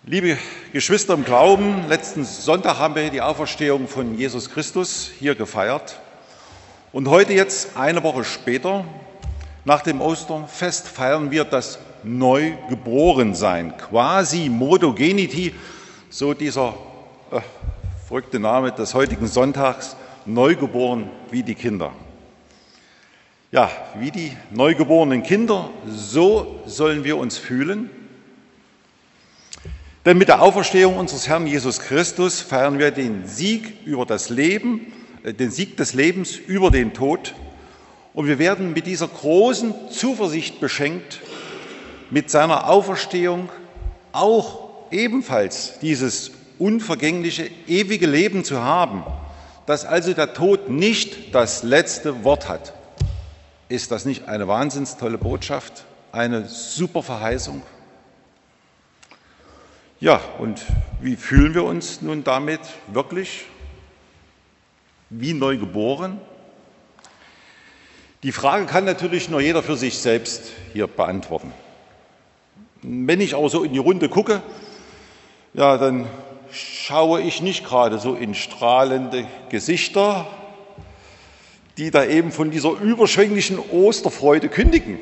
Liebe Geschwister im Glauben, letzten Sonntag haben wir die Auferstehung von Jesus Christus hier gefeiert. Und heute jetzt, eine Woche später, nach dem Osterfest, feiern wir das Neugeborensein, quasi Modogenity, so dieser verrückte Name des heutigen Sonntags, neugeboren wie die Kinder. Ja, wie die neugeborenen Kinder, so sollen wir uns fühlen. Denn mit der Auferstehung unseres Herrn Jesus Christus feiern wir den Sieg über das Leben, den Sieg des Lebens über den Tod. Und wir werden mit dieser großen Zuversicht beschenkt, mit seiner Auferstehung auch ebenfalls dieses unvergängliche, ewige Leben zu haben, dass also der Tod nicht das letzte Wort hat. Ist das nicht eine wahnsinns tolle Botschaft, eine super Verheißung? Ja, und wie fühlen wir uns nun damit wirklich? Wie neu geboren? Die Frage kann natürlich nur jeder für sich selbst hier beantworten. Wenn ich aber so in die Runde gucke, ja, dann schaue ich nicht gerade so in strahlende Gesichter, die da eben von dieser überschwänglichen Osterfreude kündigen.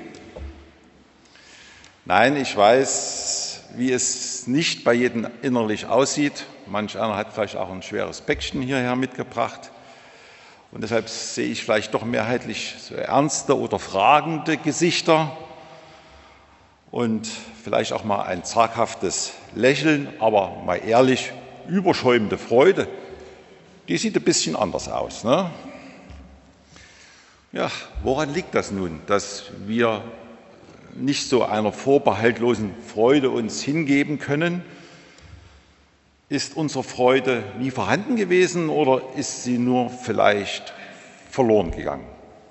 Nein, ich weiß, wie es nicht bei jedem innerlich aussieht. Manch einer hat vielleicht auch ein schweres Päckchen hierher mitgebracht. Und deshalb sehe ich vielleicht doch mehrheitlich so ernste oder fragende Gesichter und vielleicht auch mal ein zaghaftes Lächeln, aber mal ehrlich, überschäumende Freude, die sieht ein bisschen anders aus, ne? Ja, woran liegt das nun, dass wir nicht so einer vorbehaltlosen Freude uns hingeben können? Ist unsere Freude nie vorhanden gewesen oder ist sie nur vielleicht verloren gegangen?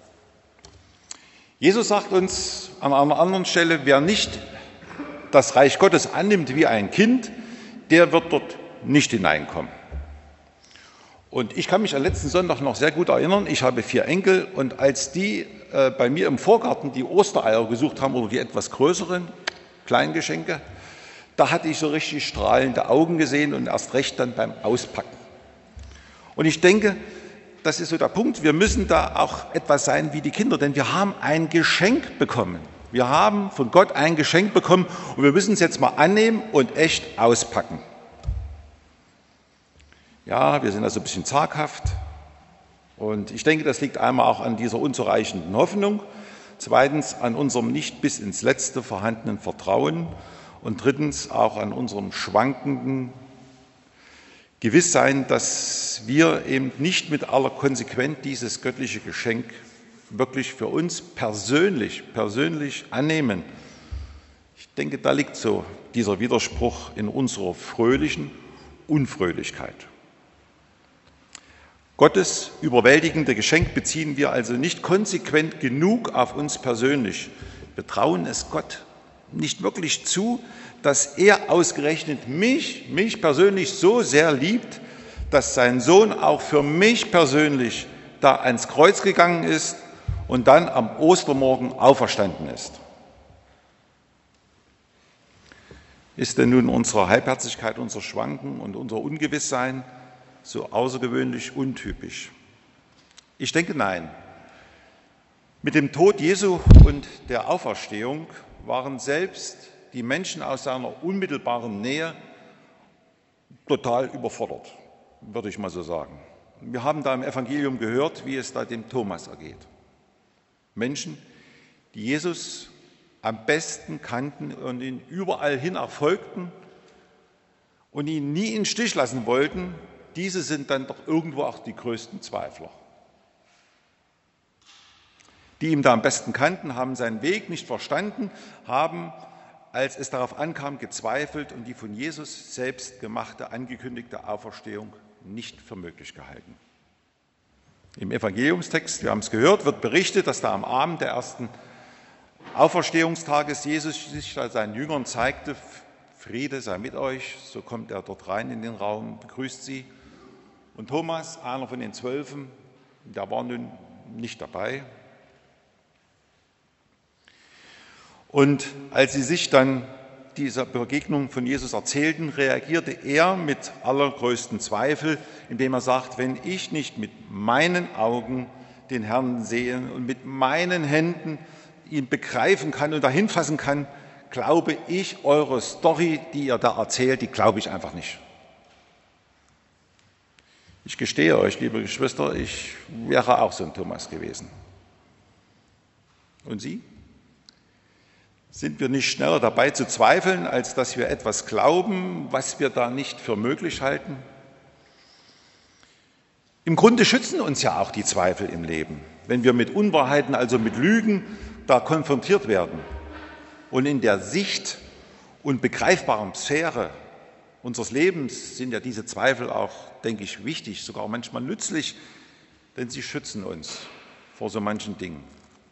Jesus sagt uns an einer anderen Stelle, wer nicht das Reich Gottes annimmt wie ein Kind, der wird dort nicht hineinkommen. Und ich kann mich am letzten Sonntag noch sehr gut erinnern, ich habe 4 Enkel und als die bei mir im Vorgarten die Ostereier gesucht haben oder die etwas größeren Kleingeschenke, da hatte ich so richtig strahlende Augen gesehen und erst recht dann beim Auspacken. Und ich denke, das ist so der Punkt, wir müssen da auch etwas sein wie die Kinder, denn wir haben ein Geschenk bekommen. Wir haben von Gott ein Geschenk bekommen und wir müssen es jetzt mal annehmen und echt auspacken. Ja, wir sind also ein bisschen zaghaft und ich denke, das liegt einmal auch an dieser unzureichenden Hoffnung, zweitens an unserem nicht bis ins Letzte vorhandenen Vertrauen und drittens auch an unserem schwankenden Gewisssein, dass wir eben nicht mit aller Konsequenz dieses göttliche Geschenk wirklich für uns persönlich annehmen. Ich denke, da liegt so dieser Widerspruch in unserer fröhlichen Unfröhlichkeit. Gottes überwältigende Geschenk beziehen wir also nicht konsequent genug auf uns persönlich. Wir trauen es Gott nicht wirklich zu, dass er ausgerechnet mich persönlich so sehr liebt, dass sein Sohn auch für mich persönlich da ans Kreuz gegangen ist und dann am Ostermorgen auferstanden ist. Ist denn nun unsere Halbherzigkeit, unser Schwanken und unser Ungewisssein so außergewöhnlich untypisch? Ich denke, nein. Mit dem Tod Jesu und der Auferstehung waren selbst die Menschen aus seiner unmittelbaren Nähe total überfordert, würde ich mal so sagen. Wir haben da im Evangelium gehört, wie es da dem Thomas ergeht. Menschen, die Jesus am besten kannten und ihn überall hin erfolgten und ihn nie im Stich lassen wollten, diese sind dann doch irgendwo auch die größten Zweifler. Die ihn da am besten kannten, haben seinen Weg nicht verstanden, haben, als es darauf ankam, gezweifelt und die von Jesus selbst gemachte, angekündigte Auferstehung nicht für möglich gehalten. Im Evangeliumstext, wir haben es gehört, wird berichtet, dass da am Abend der ersten Auferstehungstages Jesus sich seinen Jüngern zeigte, Friede sei mit euch, so kommt er dort rein in den Raum, begrüßt sie. Und Thomas, einer von den 12, der war nun nicht dabei. Und als sie sich dann dieser Begegnung von Jesus erzählten, reagierte er mit allergrößtem Zweifel, indem er sagt, wenn ich nicht mit meinen Augen den Herrn sehe und mit meinen Händen ihn begreifen kann und dahin fassen kann, glaube ich eure Story, die ihr da erzählt, die glaube ich einfach nicht. Ich gestehe euch, liebe Geschwister, ich wäre auch so ein Thomas gewesen. Und Sie? Sind wir nicht schneller dabei zu zweifeln, als dass wir etwas glauben, was wir da nicht für möglich halten? Im Grunde schützen uns ja auch die Zweifel im Leben, wenn wir mit Unwahrheiten, also mit Lügen, da konfrontiert werden. Und in der Sicht und begreifbaren Sphäre unseres Lebens sind ja diese Zweifel auch, denke ich, wichtig, sogar manchmal nützlich, denn sie schützen uns vor so manchen Dingen.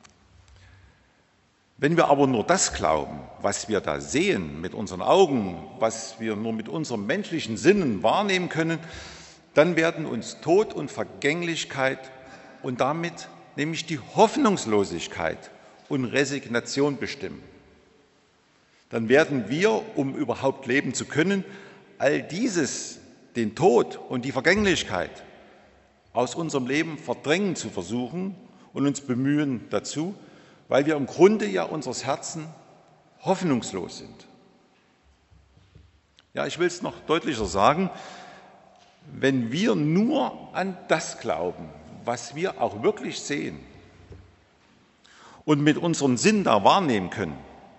Wenn wir aber nur das glauben, was wir da sehen mit unseren Augen, was wir nur mit unseren menschlichen Sinnen wahrnehmen können, dann werden uns Tod und Vergänglichkeit und damit nämlich die Hoffnungslosigkeit und Resignation bestimmen. Dann werden wir, um überhaupt leben zu können, all dieses, den Tod und die Vergänglichkeit, aus unserem Leben verdrängen zu versuchen und uns bemühen dazu, weil wir im Grunde ja unseres Herzens hoffnungslos sind. Ja, ich will es noch deutlicher sagen, wenn wir nur an das glauben, was wir auch wirklich sehen und mit unseren Sinnen da wahrnehmen können,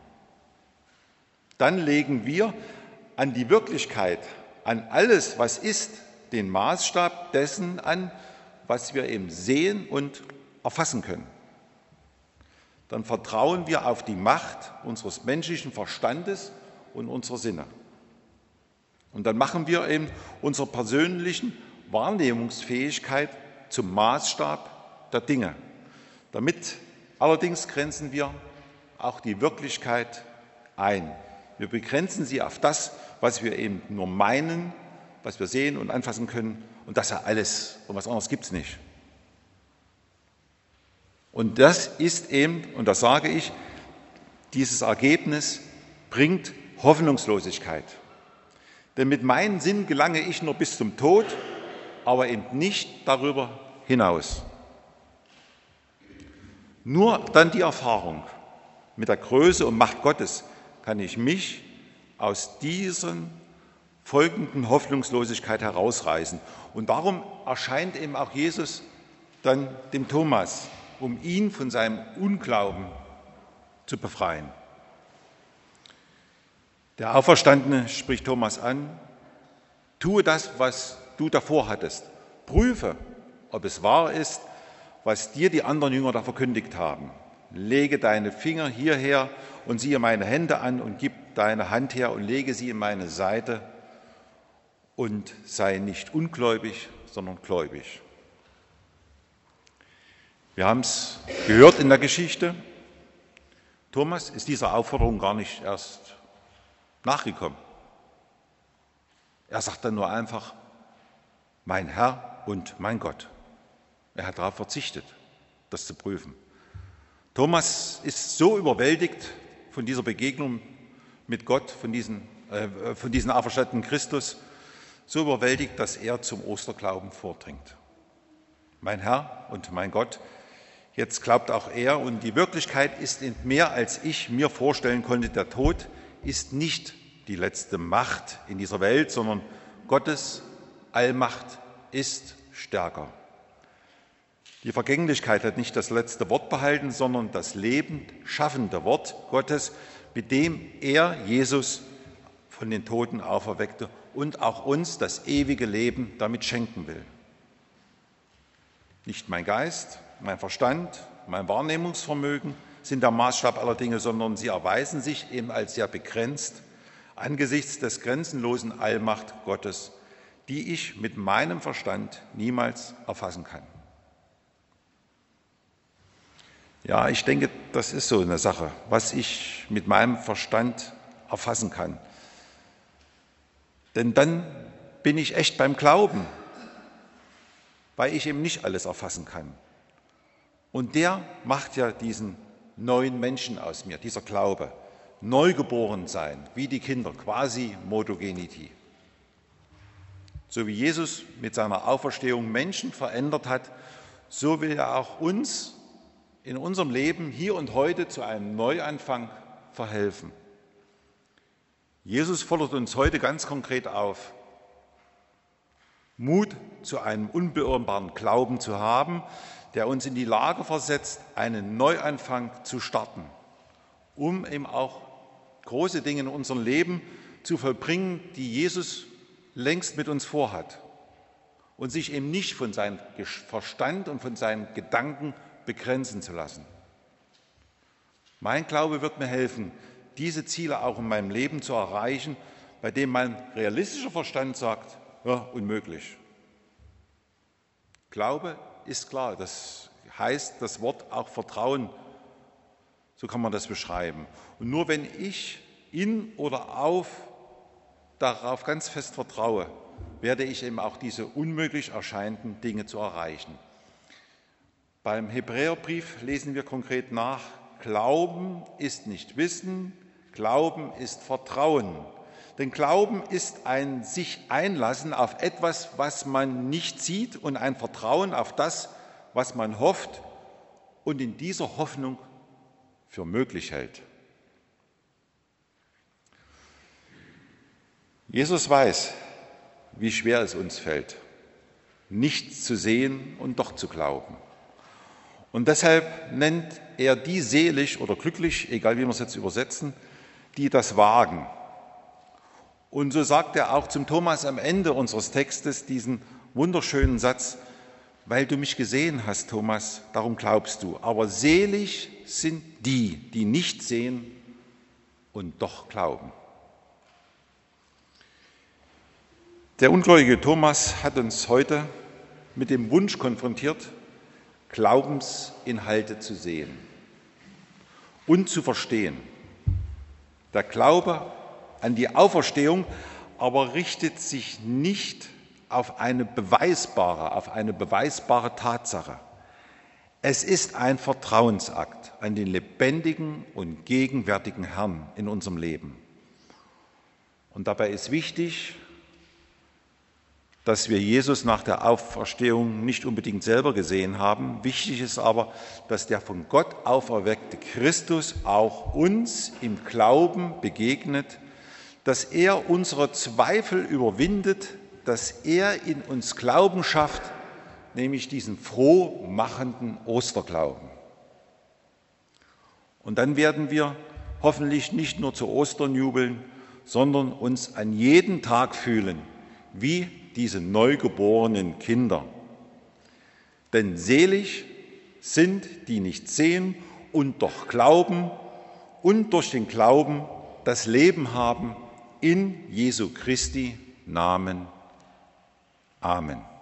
dann legen wir an die Wirklichkeit, an alles, was ist, den Maßstab dessen an, was wir eben sehen und erfassen können. Dann vertrauen wir auf die Macht unseres menschlichen Verstandes und unserer Sinne. Und dann machen wir eben unsere persönlichen Wahrnehmungsfähigkeit zum Maßstab der Dinge. Damit allerdings grenzen wir auch die Wirklichkeit ein. Wir begrenzen sie auf das, was wir eben nur meinen, was wir sehen und anfassen können. Und das ja alles. Und was anderes gibt es nicht. Und das ist eben, und das sage ich, dieses Ergebnis bringt Hoffnungslosigkeit. Denn mit meinen Sinnen gelange ich nur bis zum Tod, aber eben nicht darüber hinaus. Nur dann die Erfahrung mit der Größe und Macht Gottes kann ich mich aus diesen folgenden Hoffnungslosigkeit herausreißen. Und darum erscheint eben auch Jesus dann dem Thomas, um ihn von seinem Unglauben zu befreien. Der Auferstandene spricht Thomas an: Tue das, was du davor hattest. Prüfe, ob es wahr ist, was dir die anderen Jünger da verkündigt haben. Lege deine Finger hierher und siehe meine Hände an und gib deine Hand her und lege sie in meine Seite und sei nicht ungläubig, sondern gläubig. Wir haben es gehört in der Geschichte. Thomas ist dieser Aufforderung gar nicht erst nachgekommen. Er sagt dann nur einfach, mein Herr und mein Gott. Er hat darauf verzichtet, das zu prüfen. Thomas ist so überwältigt von dieser Begegnung mit Gott, von diesem auferstandenen Christus, so überwältigt, dass er zum Osterglauben vordringt. Mein Herr und mein Gott. Jetzt glaubt auch er, und die Wirklichkeit ist mehr, als ich mir vorstellen konnte. Der Tod ist nicht die letzte Macht in dieser Welt, sondern Gottes Allmacht ist stärker. Die Vergänglichkeit hat nicht das letzte Wort behalten, sondern das lebend schaffende Wort Gottes, mit dem er, Jesus, von den Toten auferweckte und auch uns das ewige Leben damit schenken will. Nicht mein Geist, mein Verstand, mein Wahrnehmungsvermögen sind der Maßstab aller Dinge, sondern sie erweisen sich eben als sehr begrenzt angesichts des grenzenlosen Allmacht Gottes, die ich mit meinem Verstand niemals erfassen kann. Ja, ich denke, das ist so eine Sache, was ich mit meinem Verstand erfassen kann. Denn dann bin ich echt beim Glauben, weil ich eben nicht alles erfassen kann. Und der macht ja diesen neuen Menschen aus mir, dieser Glaube. neugeboren sein, wie die Kinder, quasi Motogeniti. So wie Jesus mit seiner Auferstehung Menschen verändert hat, so will er auch uns in unserem Leben hier und heute zu einem Neuanfang verhelfen. Jesus fordert uns heute ganz konkret auf, Mut zu einem unbeirrbaren Glauben zu haben, der uns in die Lage versetzt, einen Neuanfang zu starten, um eben auch große Dinge in unserem Leben zu vollbringen, die Jesus längst mit uns vorhat und sich eben nicht von seinem Verstand und von seinen Gedanken begrenzen zu lassen. Mein Glaube wird mir helfen, diese Ziele auch in meinem Leben zu erreichen, bei denen mein realistischer Verstand sagt, ja, unmöglich. Glaube ist klar, das heißt das Wort auch Vertrauen, so kann man das beschreiben. Und nur wenn ich in oder auf darauf ganz fest vertraue, werde ich eben auch diese unmöglich erscheinenden Dinge zu erreichen. Beim Hebräerbrief lesen wir konkret nach, Glauben ist nicht Wissen, Glauben ist Vertrauen. Denn Glauben ist ein sich einlassen auf etwas, was man nicht sieht und ein Vertrauen auf das, was man hofft und in dieser Hoffnung für möglich hält. Jesus weiß, wie schwer es uns fällt, nichts zu sehen und doch zu glauben. Und deshalb nennt er die selig oder glücklich, egal wie wir es jetzt übersetzen, die das wagen. Und so sagt er auch zum Thomas am Ende unseres Textes diesen wunderschönen Satz, weil du mich gesehen hast, Thomas, darum glaubst du. Aber selig sind die, die nicht sehen und doch glauben. Der ungläubige Thomas hat uns heute mit dem Wunsch konfrontiert, Glaubensinhalte zu sehen und zu verstehen. Der Glaube an die Auferstehung aber richtet sich nicht auf eine beweisbare Tatsache. Es ist ein Vertrauensakt an den lebendigen und gegenwärtigen Herrn in unserem Leben. Und dabei ist wichtig, dass wir Jesus nach der Auferstehung nicht unbedingt selber gesehen haben. Wichtig ist aber, dass der von Gott auferweckte Christus auch uns im Glauben begegnet, dass er unsere Zweifel überwindet, dass er in uns Glauben schafft, nämlich diesen frohmachenden Osterglauben. Und dann werden wir hoffentlich nicht nur zu Ostern jubeln, sondern uns an jedem Tag fühlen, wie diese neugeborenen Kinder. Denn selig sind, die nicht sehen und doch glauben und durch den Glauben das Leben haben in Jesu Christi Namen. Amen.